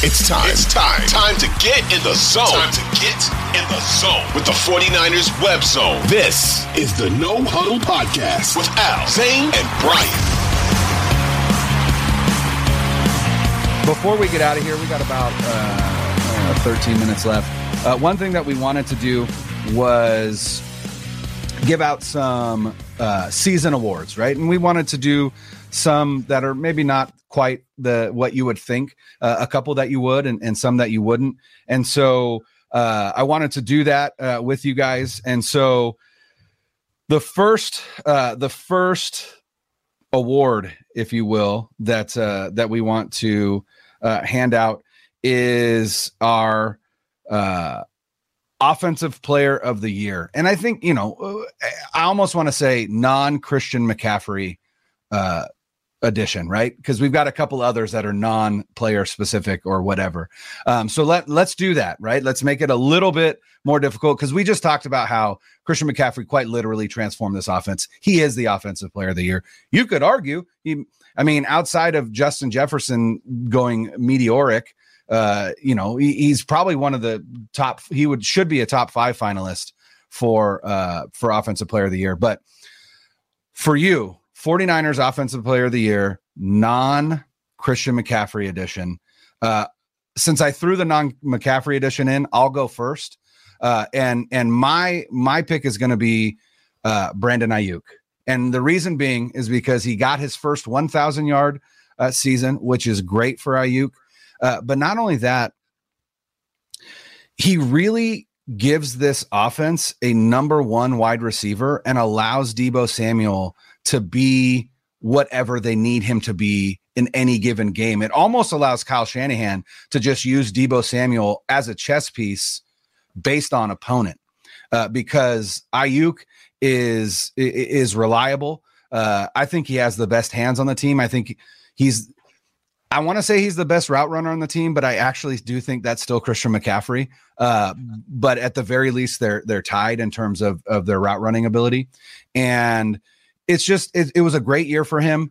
It's time. It's time. Time to get in the zone. Time to get in the zone with the 49ers Web Zone. This is the No Huddle Podcast with Al, Zane, and Brian. Before we get out of here, we got about 13 minutes left. One thing that we wanted to do was give out some season awards, right? And we wanted to do some that are maybe not quite what you would think, a couple that you would, and some that you wouldn't. And so I wanted to do that with you guys. And so the first award, if you will, that we want to hand out is our Offensive Player of the Year. And I think, I almost want to say non-Christian McCaffrey edition, right? Because we've got a couple others that are non-player specific or whatever. So let's do that, right? Let's make it a little bit more difficult, because we just talked about how Christian McCaffrey quite literally transformed this offense. He is the Offensive Player of the Year. You could argue, outside of Justin Jefferson going meteoric, he's probably one of the top. Should be a top 5 finalist for Offensive Player of the Year. But for you, 49ers Offensive Player of the Year, non-Christian McCaffrey edition. Since I threw the non-McCaffrey edition in, I'll go first. And my pick is going to be Brandon Ayuk. And the reason being is because he got his first 1,000 yard season, which is great for Ayuk. But not only that, he really gives this offense a number 1 wide receiver and allows Deebo Samuel to be whatever they need him to be in any given game. It almost allows Kyle Shanahan to just use Deebo Samuel as a chess piece based on opponent, because Ayuk is reliable. I think he has the best hands on the team. I think I want to say he's the best route runner on the team, but I actually do think that's still Christian McCaffrey. But at the very least, they're tied in terms of their route running ability. And it's just, it was a great year for him.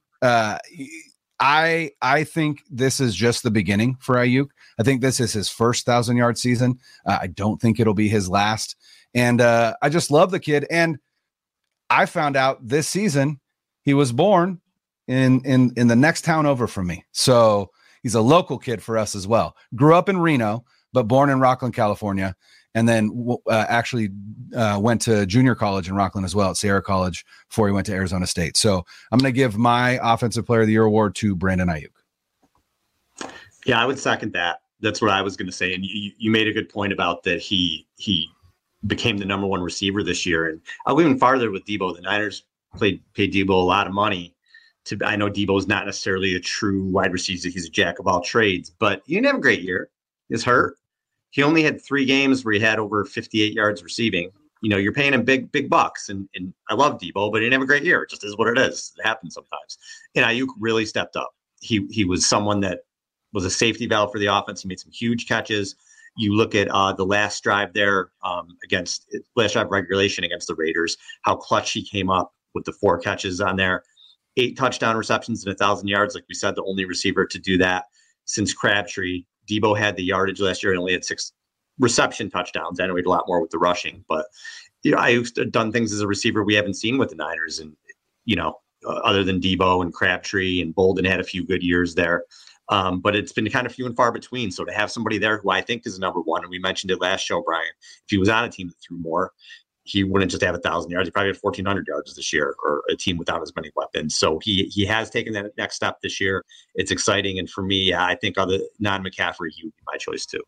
I think this is just the beginning for Ayuk. I think this is his first 1,000-yard season. I don't think it'll be his last. And I just love the kid. And I found out this season he was born in the next town over from me. So he's a local kid for us as well. Grew up in Reno, but born in Rockland, California. And then actually went to junior college in Rockland as well at Sierra College before he went to Arizona State. So I'm going to give my Offensive Player of the Year award to Brandon Ayuk. Yeah, I would second that. That's what I was going to say. And you made a good point about that he became the number 1 receiver this year. And I'll go even farther with Deebo. The Niners paid Deebo a lot of money. I know Deebo is not necessarily a true wide receiver. He's a jack of all trades, but he didn't have a great year. He's hurt. He only had 3 games where he had over 58 yards receiving. You're paying him big bucks. And I love Deebo, but he didn't have a great year. It just is what it is. It happens sometimes. And Ayuk really stepped up. He was someone that was a safety valve for the offense. He made some huge catches. You look at the last drive there last drive regulation against the Raiders, how clutch he came up with the 4 catches on there. 8 touchdown receptions and 1,000 yards. Like we said, the only receiver to do that since Crabtree. Deebo had the yardage last year and only had 6 reception touchdowns. I know he had a lot more with the rushing, but I've done things as a receiver we haven't seen with the Niners. And, other than Deebo and Crabtree and Bolden had a few good years there. But it's been kind of few and far between. So to have somebody there who I think is number 1, and we mentioned it last show, Brian, if he was on a team that threw more, he wouldn't just have 1,000 yards. He probably had 1,400 yards this year, or a team without as many weapons. So he has taken that next step this year. It's exciting. And for me, I think other non-McCaffrey, he would be my choice too.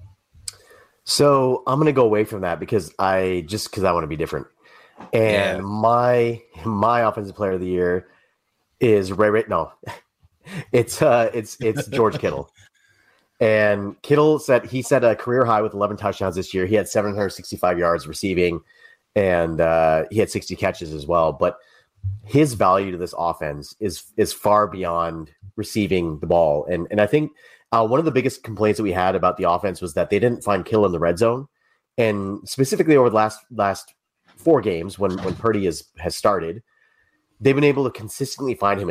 So I'm going to go away from that because I want to be different. And my Offensive Player of the Year is it's George Kittle. And Kittle set a career high with 11 touchdowns this year. He had 765 yards receiving, and he had 60 catches as well. But his value to this offense is far beyond receiving the ball. And I think one of the biggest complaints that we had about the offense was that they didn't find Kittle in the red zone. And specifically over the last 4 games when Purdy has started, they've been able to consistently find him in there.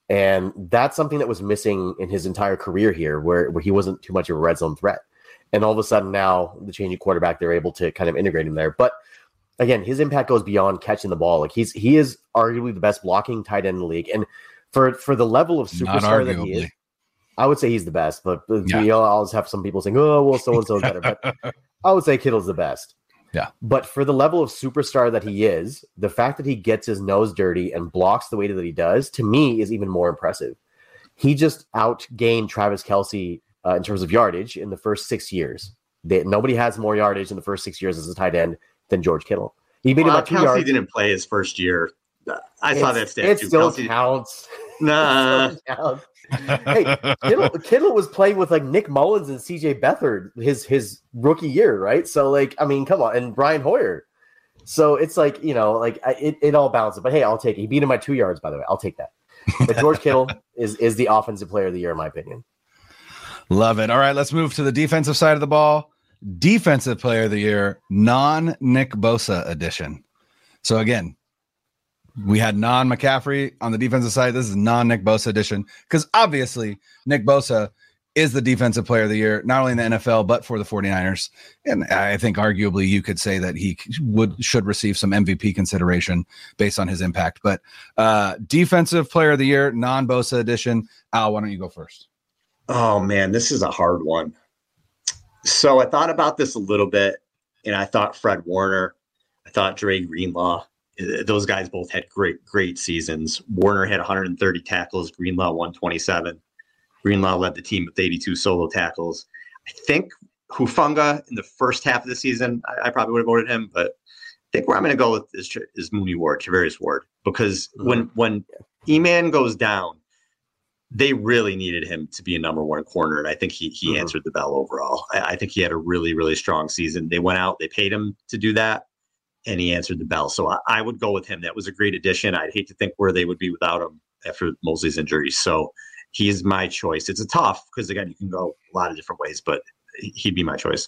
And that's something that was missing in his entire career here, where he wasn't too much of a red zone threat. And all of a sudden now, the changing quarterback, they're able to kind of integrate him there. But again, his impact goes beyond catching the ball. Like he is arguably the best blocking tight end in the league. And for the level of superstar that he is, I would say he's the best. But I'll always have some people saying, "Oh, well, so-and-so is better." But I would say Kittle's the best. Yeah. But for the level of superstar that he is, the fact that he gets his nose dirty and blocks the way that he does, to me, is even more impressive. He just outgained Travis Kelce in terms of yardage in the first 6 years. Nobody has more yardage in the first 6 years as a tight end than George Kittle. He beat him by 2 yards. Kelce didn't play his first year. I saw that stat too. It still Kelce counts. Nah. Hey, Kittle was playing with like Nick Mullins and CJ Beathard his rookie year, right? So like, I mean, come on, and Brian Hoyer. So it's like, it all balances. But hey, I'll take it. He beat him by 2 yards, by the way. I'll take that. But George Kittle is the offensive player of the year, in my opinion. Love it. All right, let's move to the defensive side of the ball. Defensive player of the year, non-Nick Bosa edition. So again, we had non-McCaffrey on the defensive side. This is non-Nick Bosa edition because obviously Nick Bosa is the defensive player of the year, not only in the NFL, but for the 49ers. And I think arguably you could say that he should receive some MVP consideration based on his impact. But defensive player of the year, non-Bosa edition. Al, why don't you go first? Oh, man, this is a hard one. So I thought about this a little bit, and I thought Fred Warner. I thought Dre Greenlaw. Those guys both had great seasons. Warner had 130 tackles, Greenlaw 127. Greenlaw led the team with 82 solo tackles. I think Hufanga in the first half of the season, I probably would have voted him, but I think where I'm going to go with is Mooney Ward, Travarius Ward, because when E-Man goes down, they really needed him to be a number one corner, and I think he answered the bell overall. I think he had a really, really strong season. They went out, they paid him to do that, and he answered the bell. So I would go with him. That was a great addition. I'd hate to think where they would be without him after Mosley's injury. So he's my choice. It's a tough because, again, you can go a lot of different ways, but he'd be my choice.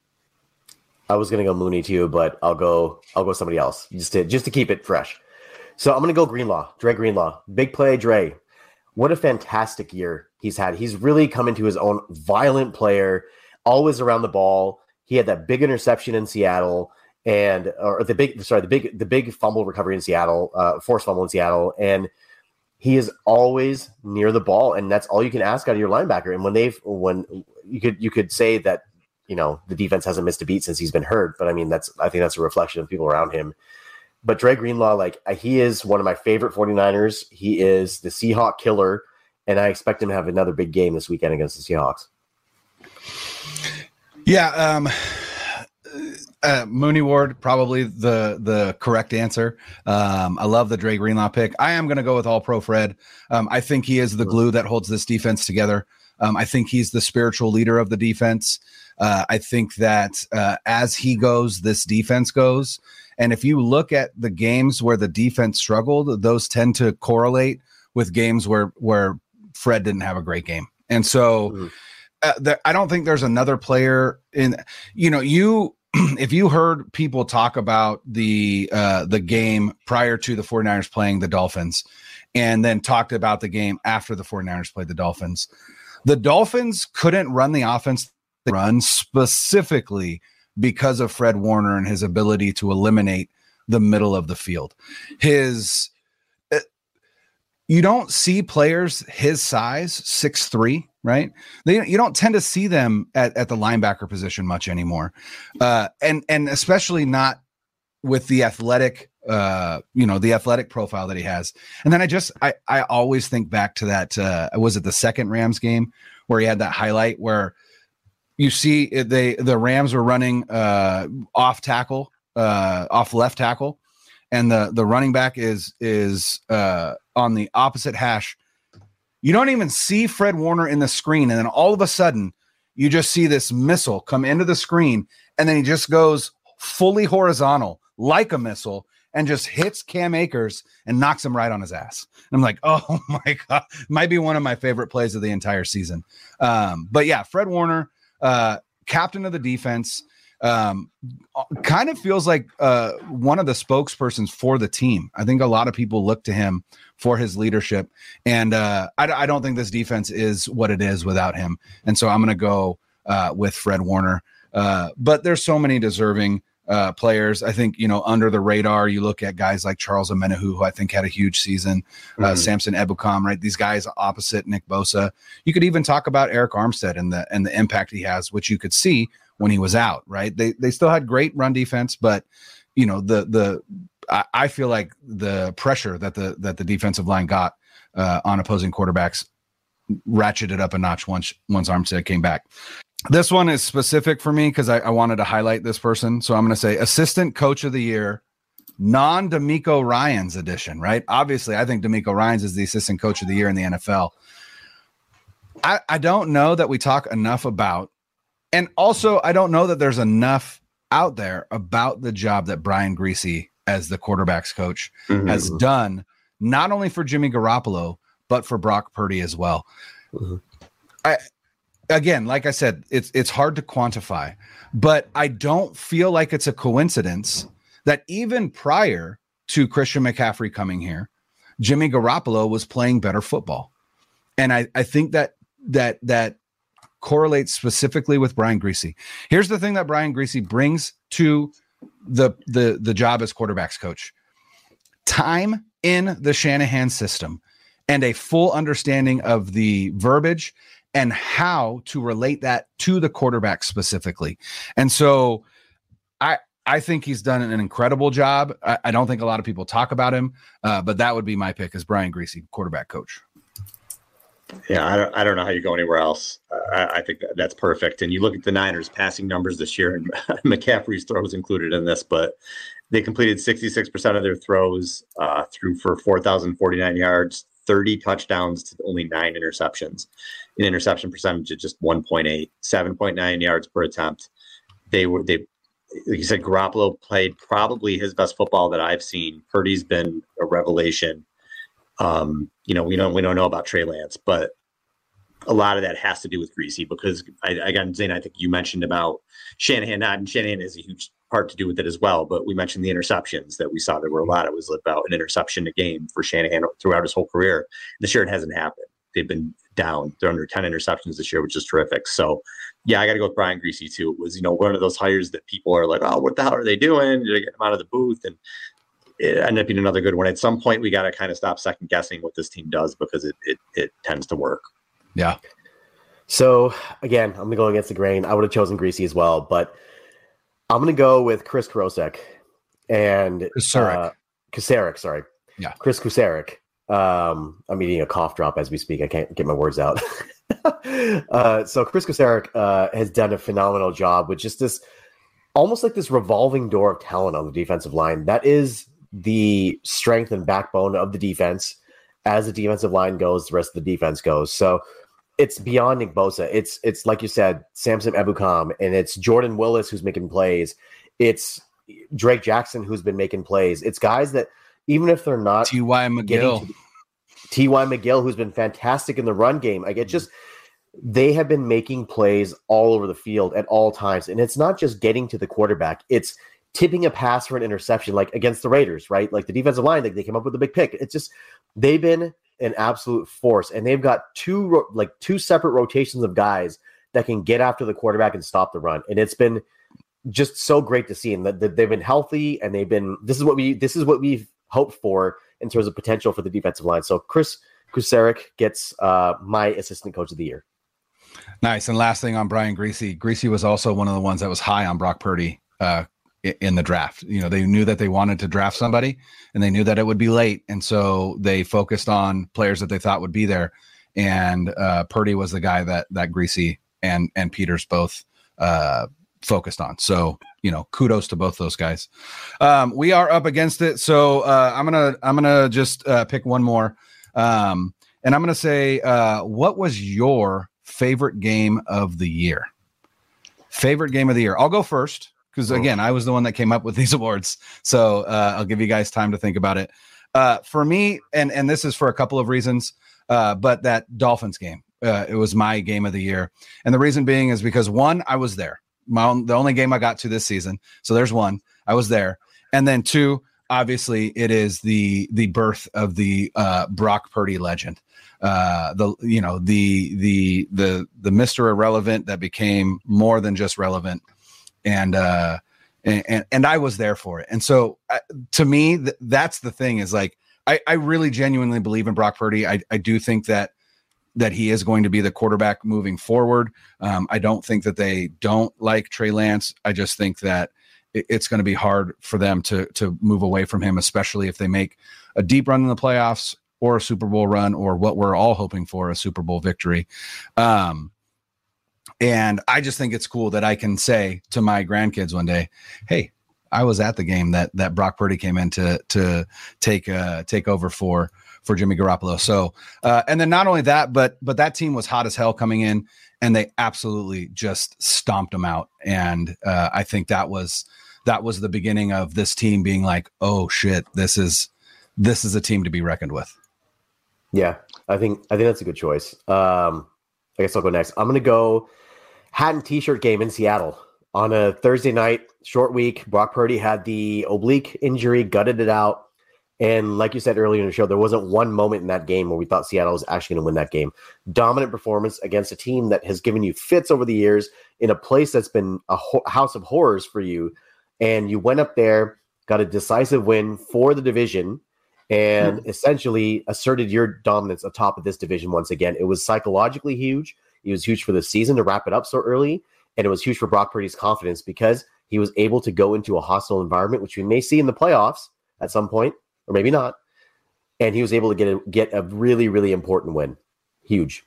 I was going to go Mooney too, but I'll go somebody else just to keep it fresh. So I'm going to go Greenlaw, Dre Greenlaw. Big play, Dre. What a fantastic year he's had. He's really come into his own. Violent player, always around the ball. He had that big interception in Seattle. The big fumble recovery in Seattle, forced fumble in Seattle, and he is always near the ball, and that's all you can ask out of your linebacker. And when you could say that the defense hasn't missed a beat since he's been hurt, but I mean I think that's a reflection of people around him. But Dre Greenlaw, he is one of my favorite 49ers. He is the Seahawk killer, and I expect him to have another big game this weekend against the Seahawks. Yeah. Mooney Ward, probably the correct answer. I love the Dre Greenlaw pick. I am going to go with All Pro Fred. I think he is the glue that holds this defense together. I think he's the spiritual leader of the defense. I think that as he goes, this defense goes. And if you look at the games where the defense struggled, those tend to correlate with games where Fred didn't have a great game. And so I don't think there's another player in, if you heard people talk about the game prior to the 49ers playing the Dolphins and then talked about the game after the 49ers played the Dolphins couldn't run the offense they run specifically because of Fred Warner and his ability to eliminate the middle of the field. You don't see players his size, 6'3", right? You don't tend to see them at the linebacker position much anymore. And especially not with the athletic, the athletic profile that he has. And then I always think back to that, was it the second Rams game where he had that highlight where you see the Rams were running off left tackle, and the running back is on the opposite hash. You don't even see Fred Warner in the screen, and then all of a sudden you just see this missile come into the screen, and then he just goes fully horizontal like a missile and just hits Cam Akers and knocks him right on his ass. And I'm like, oh my God, might be one of my favorite plays of the entire season. But yeah, Fred Warner, captain of the defense, kind of feels like one of the spokespersons for the team. I think a lot of people look to him for his leadership. And I don't think this defense is what it is without him. And so I'm going to go with Fred Warner. But there's so many deserving players. I think, under the radar, you look at guys like Charles Omenihu, who I think had a huge season, Samson Ebukam, right? These guys opposite Nick Bosa. You could even talk about Eric Armstead and the impact he has, which you could see when he was out, right? They still had great run defense, but I feel like the pressure that the defensive line got on opposing quarterbacks ratcheted up a notch once Armstead came back. This one is specific for me because I wanted to highlight this person. So I'm going to say assistant coach of the year, non-DeMeco Ryans edition, right? Obviously, I think DeMeco Ryans is the assistant coach of the year in the NFL. I don't know that we talk enough about, and also I don't know that there's enough out there about the job that Brian Griese as the quarterback's coach has done, not only for Jimmy Garoppolo, but for Brock Purdy as well. Again, like I said, it's hard to quantify, but I don't feel like it's a coincidence that even prior to Christian McCaffrey coming here, Jimmy Garoppolo was playing better football. And I think that correlates specifically with Brian Griese. Here's the thing that Brian Griese brings to the job as quarterback's coach: time in the Shanahan system and a full understanding of the verbiage and how to relate that to the quarterback specifically. And so I think he's done an incredible job. I don't think a lot of people talk about him, but that would be my pick as Brian Griese, quarterback coach. Yeah, I don't know how you go anywhere else. I think that's perfect. And you look at the Niners passing numbers this year, and McCaffrey's throws included in this, but they completed 66% of their throws, threw for 4,049 yards, 30 touchdowns to only 9 interceptions. An interception percentage of just 1.8, 7.9 yards per attempt. They like you said, Garoppolo played probably his best football that I've seen. Purdy's been a revelation. We don't know about Trey Lance, but a lot of that has to do with Griese because Zane, I think you mentioned about Shanahan, and Shanahan has a huge part to do with it as well. But we mentioned the interceptions that we saw. There were a lot. It was about an interception a game for Shanahan throughout his whole career. This year it hasn't happened. They've been down. They're under 10 interceptions this year, which is terrific. So yeah, I got to go with Brian Griese too. It was, one of those hires that people are like, oh, what the hell are they doing? Did they get him out of the booth? And it ended up being another good one. At some point, we got to kind of stop second guessing what this team does because it tends to work. Yeah. So again, I'm going to go against the grain. I would have chosen Griese as well, but I'm going to go with Chris Kosarek and Kosarek. Sorry. Yeah. Chris Kosarek. I'm eating a cough drop as we speak. I can't get my words out. So Chris Kosarek has done a phenomenal job with just this, almost like this revolving door of talent on the defensive line. That is the strength and backbone of the defense. As the defensive line goes, the rest of the defense goes. So it's beyond Nick Bosa. It's like you said, Samson Ebukam, and it's Jordan Willis who's making plays. It's Drake Jackson who's been making plays. It's guys that, even if they're not T.Y. McGill, who's been fantastic in the run game. They have been making plays all over the field at all times. And it's not just getting to the quarterback. It's tipping a pass for an interception, like against the Raiders, right? Like the defensive line, they came up with a big pick. It's just, they've been an absolute force. And they've got two separate rotations of guys that can get after the quarterback and stop the run. And it's been just so great to see. And that they've been healthy, and this is what we've hoped for in terms of potential for the defensive line. So Chris Kosarek gets my assistant coach of the year. Nice. And last thing on Brian Griese. Griese was also one of the ones that was high on Brock Purdy in the draft. They knew that they wanted to draft somebody, and they knew that it would be late. And so they focused on players that they thought would be there. And Purdy was the guy that Griese and Peters both focused on. So, kudos to both those guys. We are up against it. So I'm gonna just pick one more. And I'm going to say, what was your favorite game of the year? Favorite game of the year. I'll go first because, again, I was the one that came up with these awards. So I'll give you guys time to think about it. For me, and this is for a couple of reasons, but that Dolphins game, it was my game of the year. And the reason being is because, one, I was there. The only game I got to this season. So there's one. I was there. And then two, obviously it is the birth of the Brock Purdy legend. The Mr. Irrelevant that became more than just relevant. And I was there for it. And so to me, that's the thing is like, I really genuinely believe in Brock Purdy. I do think that he is going to be the quarterback moving forward. I don't think that they don't like Trey Lance. I just think that it's going to be hard for them to move away from him, especially if they make a deep run in the playoffs or a Super Bowl run, or what we're all hoping for, a Super Bowl victory. And I just think it's cool that I can say to my grandkids one day, hey, I was at the game that Brock Purdy came in to take over for Jimmy Garoppolo. So, and then not only that, but that team was hot as hell coming in, and they absolutely just stomped them out. And I think that was the beginning of this team being like, oh shit, this is a team to be reckoned with. Yeah, I think that's a good choice. I guess I'll go next. I'm going to go hat and t-shirt game in Seattle on a Thursday night, short week. Brock Purdy had the oblique injury, gutted it out. And like you said earlier in the show, there wasn't one moment in that game where we thought Seattle was actually going to win that game. Dominant performance against a team that has given you fits over the years in a place that's been a house of horrors for you. And you went up there, got a decisive win for the division, and essentially asserted your dominance atop of this division once again. It was psychologically huge. It was huge for the season to wrap it up so early. And it was huge for Brock Purdy's confidence because he was able to go into a hostile environment, which we may see in the playoffs at some point, or maybe not. And he was able to get a really, really important win. Huge.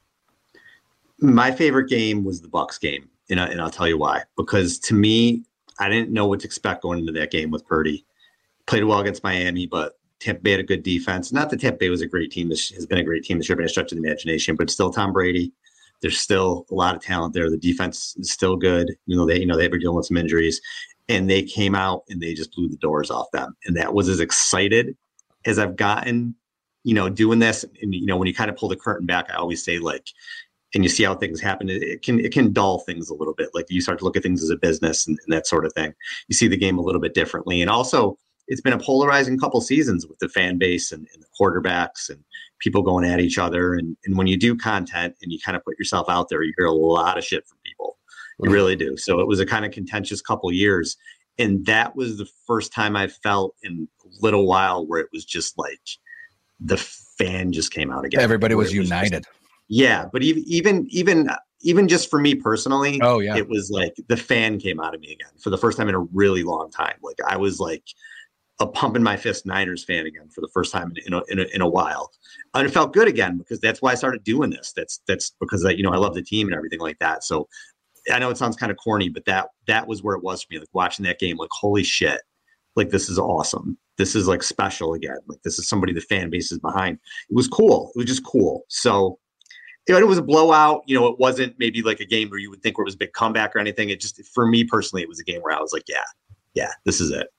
My favorite game was the Bucs game, and I'll tell you why. Because to me, I didn't know what to expect going into that game with Purdy. Played well against Miami, but Tampa Bay had a good defense. Not that Tampa Bay was a great team. This has been a great team this year by a stretch of the imagination, but still Tom Brady. There's still a lot of talent there. The defense is still good. They were dealing with some injuries, and they came out and they just blew the doors off them. And that was as excited as I've gotten, doing this. And, when you kind of pull the curtain back, I always say and you see how things happen, it can dull things a little bit. Like you start to look at things as a business and that sort of thing. You see the game a little bit differently. And also it's been a polarizing couple seasons with the fan base and the quarterbacks and people going at each other. And when you do content and you kind of put yourself out there, you hear a lot of shit from people. You really do. So it was a kind of contentious couple years. And that was the first time I felt in a little while where it was just like the fan just came out again. Everybody was united. Yeah. But even just for me personally, oh yeah, it was like the fan came out of me again for the first time in a really long time. Like I was like a pumping my fist Niners fan again for the first time in a while. And it felt good again because that's why I started doing this. That's because I love the team and everything like that. So I know it sounds kind of corny, but that was where it was for me. Like watching that game, like, holy shit, like this is awesome. This is like special again. Like this is somebody the fan base is behind. It was cool. It was just cool. So it was a blowout. It wasn't maybe like a game where you would think where it was a big comeback or anything. It just, for me personally, it was a game where I was like, yeah, this is it.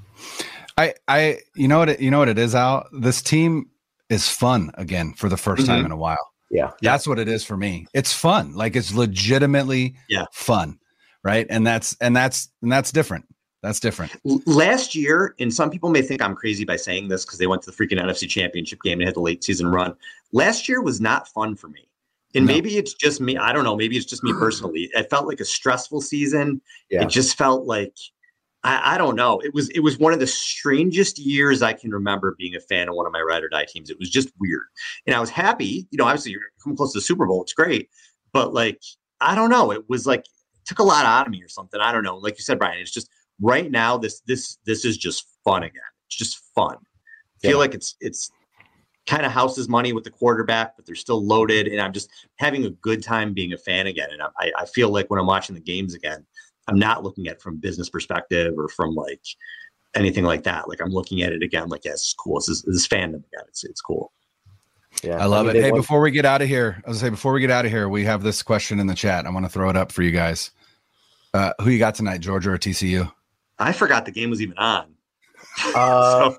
You know what it is, Al? This team is fun again for the first time in a while. Yeah. That's what it is for me. It's fun. Like it's legitimately fun. Right. And that's different. That's different. Last year, and some people may think I'm crazy by saying this because they went to the freaking NFC Championship game and had the late season run. Last year was not fun for me. And maybe it's just me. I don't know. Maybe it's just me personally. It felt like a stressful season. Yeah. It just felt like, I don't know. It was one of the strangest years I can remember being a fan of one of my ride or die teams. It was just weird. And I was happy, obviously you're coming close to the Super Bowl. It's great. But like, I don't know. It was like, it took a lot out of me or something. I don't know. Like you said, Brian, it's just right now, this is just fun again. It's just fun. I feel like it's kind of houses money with the quarterback, but they're still loaded. And I'm just having a good time being a fan again. And I feel like when I'm watching the games again, I'm not looking at it from a business perspective or from like anything like that. Like I'm looking at it again, like, yeah, it's cool. This is fandom again. It's cool. Yeah, I love it. Hey, before we get out of here, we have this question in the chat. I want to throw it up for you guys. Who you got tonight, Georgia or TCU? I forgot the game was even on. So,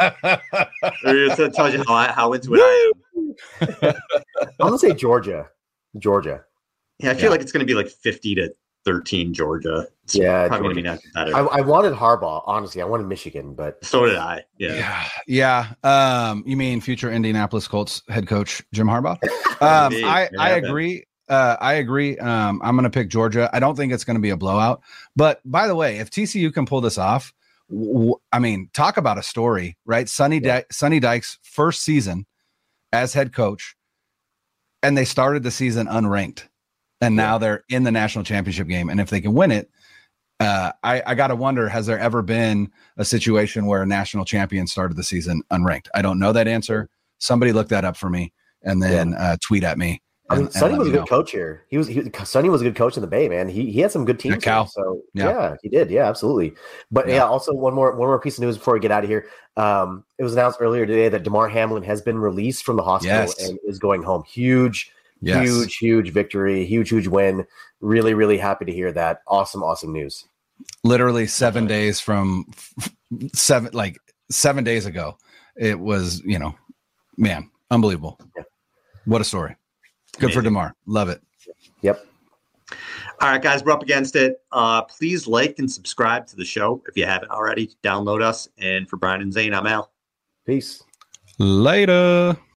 it tells you how into it I am. I'm gonna say Georgia. Yeah, I feel like it's going to be like 50-10 13 Georgia. It's Yeah, probably going to be not competitive. I wanted Harbaugh, honestly. I wanted Michigan, but So did I. Yeah. You mean future Indianapolis Colts head coach Jim Harbaugh? Maybe. I agree. I agree. I'm going to pick Georgia. I don't think it's going to be a blowout. But by the way, if TCU can pull this off, I mean, talk about a story, right? Sonny Dykes' first season as head coach, and they started the season unranked, and now they're in the national championship game. And if they can win it, I got to wonder, has there ever been a situation where a national champion started the season unranked? I don't know that answer. Somebody look that up for me and then tweet at me. I mean, Sonny was a good coach here. Sonny was a good coach in the Bay, man. He had some good teams. So yeah, he did. Yeah, absolutely. But also one more piece of news before we get out of here. It was announced earlier today that Damar Hamlin has been released from the hospital and is going home. Huge victory, huge win. Really, really happy to hear that. Awesome news. Literally 7 days from 7 days ago. It was, man, unbelievable. Yeah. What a story. Good for DeMar. Love it. Yep. All right, guys, we're up against it. Please like and subscribe to the show if you haven't already. Download us. And for Brian and Zane, I'm Al. Peace. Later.